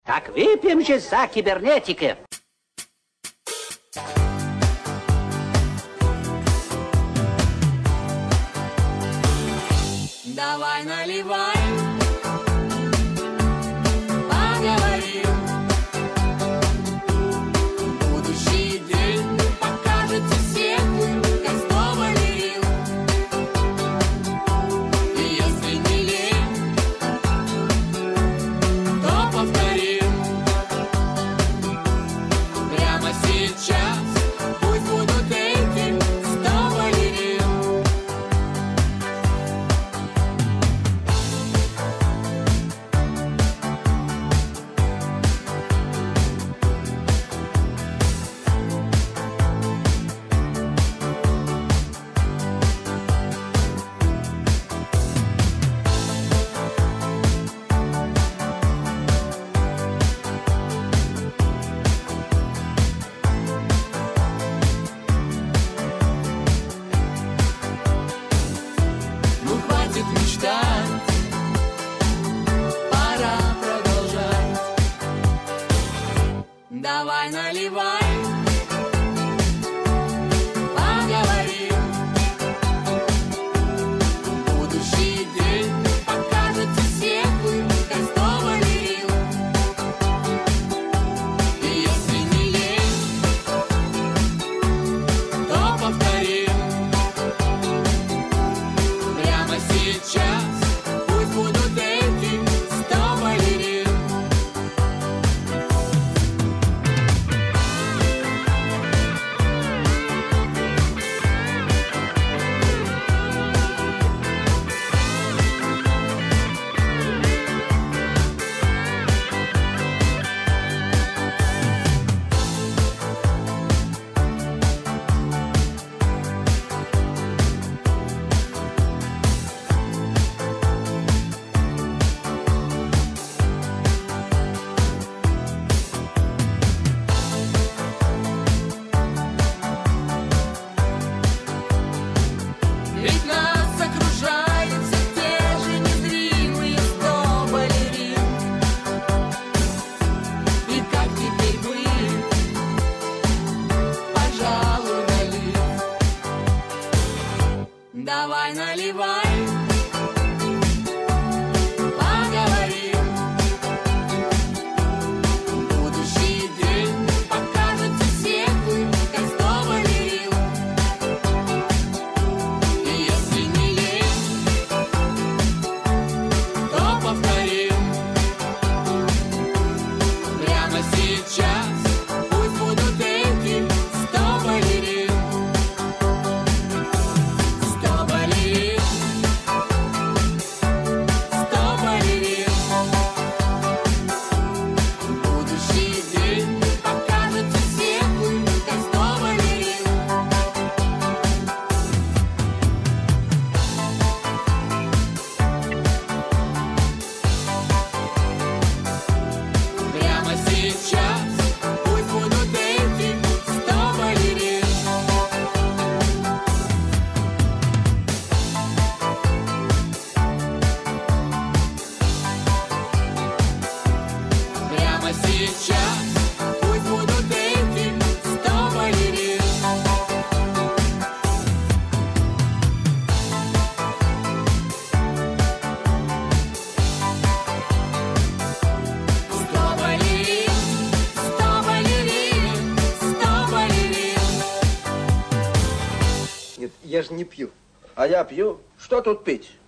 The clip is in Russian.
Так выпьем же за кибернетика. Давай наливай, поговорим. Будущий день покажет всем, как снова лил. И если не лень, то повторим. Прямо сейчас пусть будут эти 100 балерин. Ну хватит мечтать, пора продолжать. Давай наливай, поговорим. Будущий день покажет всем, как снова лил. И если не лень, то повторим. Прямо сейчас пусть будут эти 100 балерин. Ведь нас окружают все те же незримые 100 балерин. И как теперь быть, пожалуй, налив. Давай наливай, поговорим. Будущий день покажет всем, как 100 балерин. И если не лень, то повторим. Прямо сейчас пусть будут эти 100 балерин. 100 балерин, 100 балерин. Будущий день покажет всем, как 100 балерин. Прямо сейчас пусть будут эти 100 балерин. 'Прямо сейчас пусть будут эти 100 балерин. 100 балерин, 100 балерин, 100 балерин. Нет, я же не пью. А я пью. Что тут пить?